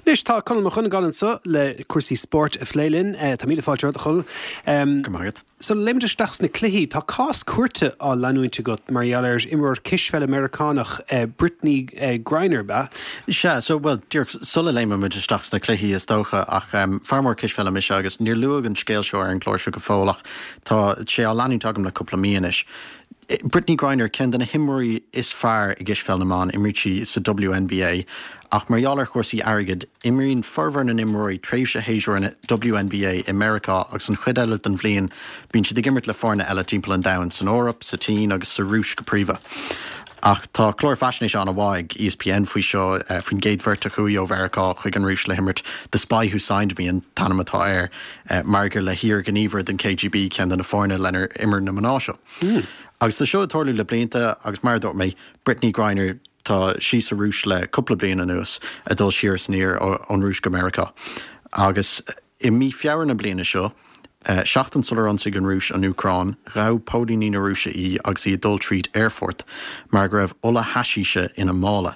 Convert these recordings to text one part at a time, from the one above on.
Nis tá Conal mo chun galan sa le cuasaí sport a phléilinn tá míle fáilte a chul. So lemde stachs na cluichí tá cás cuairte á leanúinte go margheallar imreoir cisfeil Americánach Brittany Griner ba. Se, so well Dirk sulle léime mu stachs na cluichí is dócha ach farmór cisfeil mis agus níor luag an scéalseoir an glóir se go fólach tá sé á leanú tagam le cúpla míonis. Brittany Griner ken den himmorí is fear I gisfeil naán imrití sa WNBA ach margheallar chuirsaí airgid imríonn forbhar an immorí tréimh se héisiúir in WNBA America agus an chuideile den bhliain bíonn si gimmert le fórna eile timpeall an domhan san Eorp, sa Tín agus sa Rúis go príomha. Ach tá chlór fascination an a bhaig ESPN faoi seo faoin géad bhirrta chuí ó bharacá chuig an rúis le himmert The Spy Who Signed Me in Tanamatá air margur le hir gníomhar den KGB cean den na fórna lenar immer na maná seo. Agus tá seo atóirú le blianta agus mar dúirt mé Brittany Griner tá sí sa rúis le cúpla bliana anuas a dul siar sníir ón rúis go America. Agus I mí fearan na bliana seo, seachtain sular an sig an rúis an Ucrán, rá pódaí na rúise í agus í dul tríd airfort, mar go raibh ola hasíise ina mála.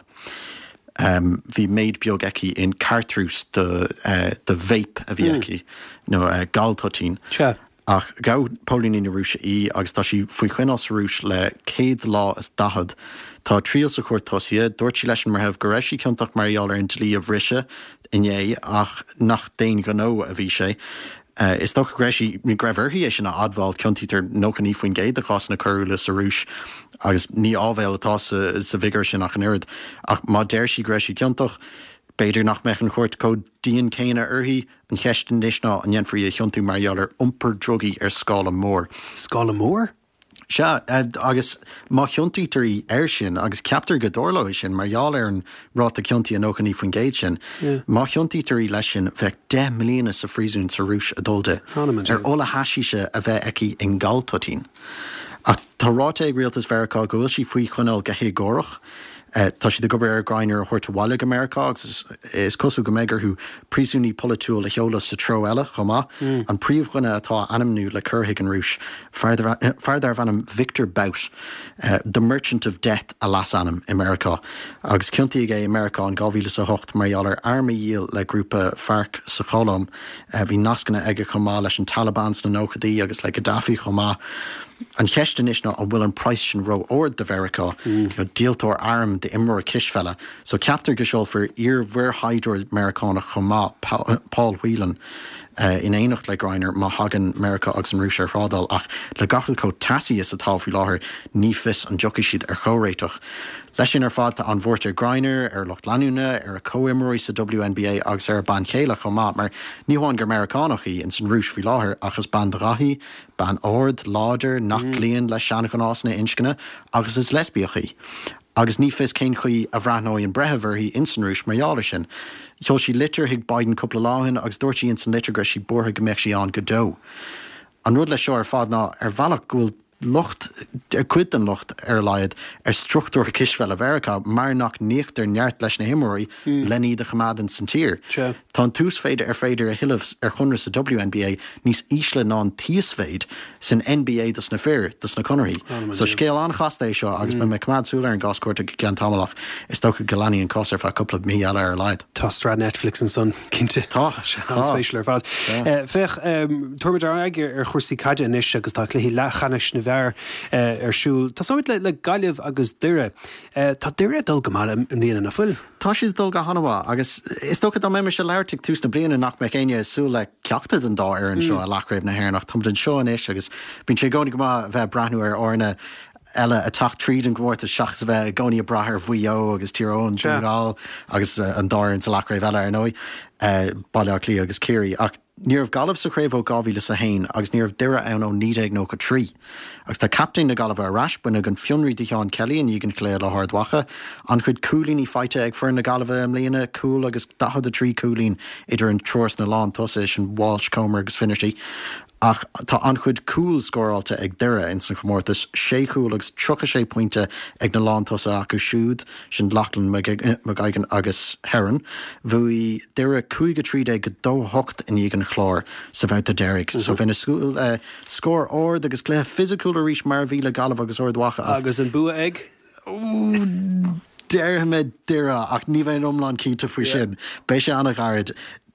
Bhí méid beag eici in cartrús de vape a bhí eici, nó galtotín. Ach gá pólaí na rúise í agus tá sí faoi chuineás rúis le céad lá is dahad. Tá tríal sa chuir tosaí, dúirt sí leis mar hebh go raibh sí ceantaach margheallar an tlí a bhrise inné ach nach déon go nó a bhí sé. Is tócha greisi ní greibhirthaí é sin na adbháil ceantítar nócha ní faoin géad a chás na curúla sa rúis agus ní ábhéil atá sa bhigar sin nach an irid. Ach má déir sí greisi ceantaach beidir nach mechan chuirt có díon céine orthaí an cheistin déisná an dhéanfaí a cheantú margheallar iompar drogaí scála mór. Scála mór? Se agus má cheantítarí air sin agus ceaptar go dórlóis sin margheallar an ráta ceantaí an óchaní faoin géad sin. Má cheantítarí leis sin bheith 10 milliúna sa phríosún sa rúis adulta óla hasíise a bheith eici in galtotín. A tá ráta ag rialtas Veracá go bhfuil sí faoi chuineáil go hégórach. Tá si de gobar Griner a chuirta bháilig America agus is cosú go méidir prísúní politúil a cheolalas sa tro eile chomá an príomhchuine atá animnú le curthaigh an rúis feardar bhanam Victor Bout, The Merchant of Death a las anam America agus ciuntaí é America an 2008 margheallar arma díal le grúpa FARC sa cholamm bhí nascanna aige chomá leis an Talibans na nóchadaí agus le Gaddafi chomá. An cheistin isna an bhfuil an price sin ro ord de Veracá, díaltóir arm de imreoir cisfeile, so ceaptar go seol for bhir haidir Americánach chomá Paul Whelan in éanacht le Griner má hagan America agus an rúis ar frádal ach le gachil có tasí is atá faoi láthair ní fis an joci siad ar chóréitoch. Leis sin ar fad an bhórte Griner ar Loch Lanúna ar a co-imreoirí sa WNBA agus ar ban chéile chomá mar ní bháin gur Americánachí in san rúis faoi láthair agus ban drathí, ban ord, láidir, nach líon le seanach an ásna inscinne agus is lesbiachaí. Agus ní fis cén chuí a bhreathnóí an brethehirthaí in san rúis margheallar sin. Cheol sí litir hiag Biden cúpla láhain agus dúirtí in san litir go sí bortha go mbeadh sí an go dó. An rud le seo ar fad ná ar bhealach gúil lucht cuid an lucht ar leiad ar struchtúr cisfeil a Veracá mar nach níochtar neart leis na himmorí lení de chamadan san tír. Tá tús féidir ar féidir a hiileh ar chunir sa WNBA níos ísle ná tíos féid san NBA dus na fear dus na conirí. So scéal an chastééis seo agus me cumad súla ar an gascuirta cean tamach is tócha goláí an cosar fa coppla mí eile ar leid. Tá strad Netflix an son cinnte Tá spéisial ar fad. Fech tuairdar aige ar chuirsaí caide inis agus tá cluichí lechanis na bhear arsúil. Tá samit le gaiileh agus dure. Tá dure dul go mar an líana na fuil. Tá siad dul go hanamha agus is tócha mé se leirrtaigh tús na bliana nach me céine sú le ceachta an dá ar an seo a lechraibh na hairnach tam den seo inis agus bín sé gcónig go bheith brathnú ar orna eile a tach tríd an gmórta seach sa bheith gcóí a brathir bhuió agus tíorón dúráil agus an dáir an sa lechraibh eile ar nói bailach lí agus céirí ach níor galamh sa chréibh ó gáhíle sa hain agus níor deire ann ó 1993. Agus tá captain na galamh arás buine an fionraí John Kelly an ígan léir le hardhacha an chud coolín í feite ag fear na galamh am líana cool agus 13 coolín idir an tros na lán tosa sin Walsh Comer agus Finerty. Ach tá an chud cool scóráilta ag deire in san chomórtas sé cool agus 36 pointe ag na lántosa acu siúd sin Lachlan McGuigan agus Heron bhuaí deire 53 go dóhocht in ígan chlár sa bheith a Derek. So bhína scór ord agus cléthe physical a rís mar bhíle galamh agus ordhacha. Agus an bua ag? Dermid dira ach ní bheith omlan cínta faoi sin. Bei sé anna gard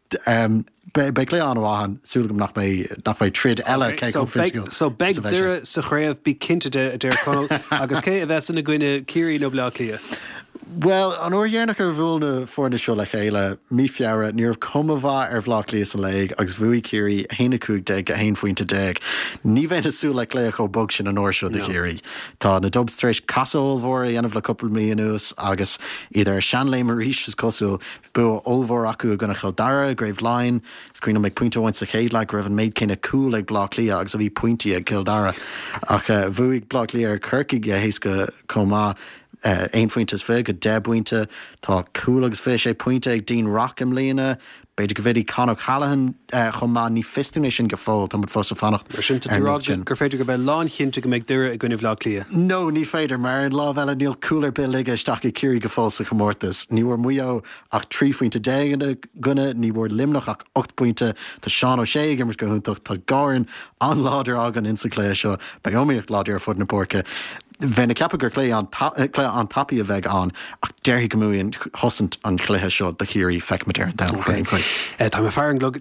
Bei lé anháin súlagam nach mé trid eile So beg dure sa chréibh bí cinnte de Conal agus cé a bheits na gcuine Ciarí nó blá lia. Well, an orhéarnach bhúlna fórna seo le chéile mí fearra níorh cumhá bhlách líos a léig agus bhuaí Ciarí héna cúg de a haon faointe déag. Ní bheith sú le léach ó bog sin an orseo de Ciarí. Tá na dobstrééis casóhór anamh le couple míús agus idir seanlé mar ríis cosú bu óhór acu gona childara, Grave Line, screen me pointinte sa chéad le raibh an méid cinna cool ag blách lia agus a bhí pointí ag Kildara ach bhuaigh blách lia ar chuirciige hééis go comá ein fointas fé go 10 buinte tá coolagus fé sé pointe ag Dean Rockham lína beidir go bhidí Conach Hallahan chumá ní fistúné sin go fáil tá fós a fannacht gur féidir go bheith lán chinnte go méid dure a gunibh lá lia. No, ní féidir mar an lá bheile níl coolar bil ige isteach i Ciarí go fáil sa chomórtas. Ní bhfuair muo ach 3 fointe dégan gunna ní bhfuair limnach ach 8 pointe tá Seán O'Shea mar go huntaach tá gáin an láidir agan in sa clé seo be omíocht láidir ar fud na porca. Bheith na ceapa gur clé an tapií a bheith an ach déirthaí go múíonn hosint an chluthe seo de Ciarí feicmetéir da chuin. Tá me fear an glog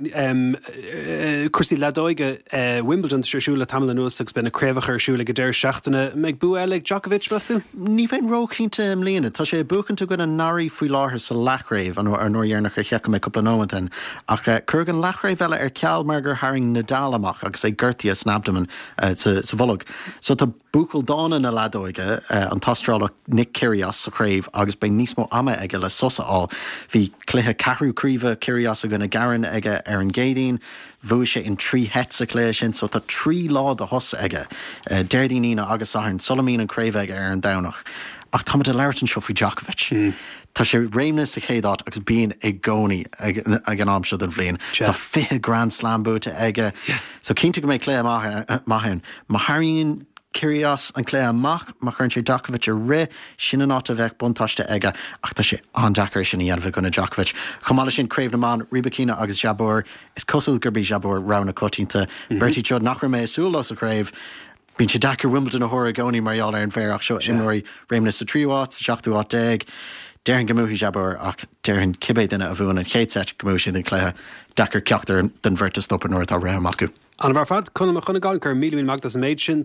cuasaí ledóige Wimbledon siúla tamla nuas agus ben na créimhachar siúla go déir seachtainna meag bu eile Djokovic masú? Ní féin rócínta am líana, tá sé buchann go an narí faoi láthair sa lechraibh an nóhearnach ar cheacha mé coppla nóhain ach chur an lechraibh eile ar ceall mar gur haing Nadal amach agus é ggurtaí a snabdaman sa bholog. So tá bucail dána na ledóige an tastrála Nick Kyrgios a chréibh agus bei níos mó ama aige le sosaáil. Bhí cluthe ceathrú críomh Kyrgios a gona garan aige ar an géadaín, bhuaigh sé in 3 hets a clé sin, so tá 3 lád a hosa aige. Déirdaína agus an Solomín an créimh aige ar an damnach. Ach tá de leirtan seo faoi Djokovic. Tá sé réimnas a chéadát agus bíon ag gcónaí ag an amseo den bhliain. Tá 5 Grand Slam búta aige. So cínta go méid clé maithún. Maithíonn Kyrgios an clé amach mar chun sé Djokovic a ré sin an áta bheith buntáiste aige ach tá sé an dachar sin dhéanamh gona Djokovic. Chumála sin craobh na man Rybakina agus Jabeur is cosúil gur bí Jabeur rana cotínta. Bertie Judd nach ra mé súlas a craobh. Bín sé dachar Wimbledon a thóra gcónaí marall ar an féach seo inóirí réimnas a 3 watts, 7 watt déag. Déireann gomúthaí Jabeur ach déireann cibé duna a bhuain an chéadset gomú sin den cléthe dachar ceachtar den bhirta stoppa nuair tá réamach acu. An bhar fad chuna gáil gur 1,000,000 magdas méid sin